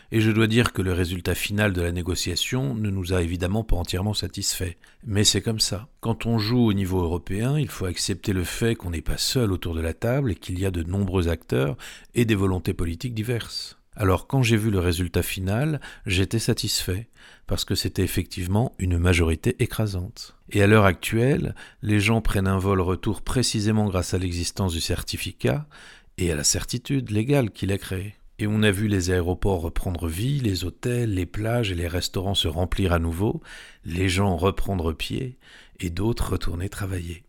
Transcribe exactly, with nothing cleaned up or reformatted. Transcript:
Et je dois dire que le résultat final de la négociation ne nous a évidemment pas entièrement satisfaits. Mais c'est comme ça. Quand on joue au niveau européen, il faut accepter le fait qu'on n'est pas seul autour de la table et qu'il y a de nombreux acteurs et des volontés politiques diverses. Alors quand j'ai vu le résultat final, j'étais satisfait, parce que c'était effectivement une majorité écrasante. Et à l'heure actuelle, les gens prennent un vol retour précisément grâce à l'existence du certificat et à la certitude légale qu'il a créée. Et on a vu les aéroports reprendre vie, les hôtels, les plages et les restaurants se remplir à nouveau, les gens reprendre pied et d'autres retourner travailler.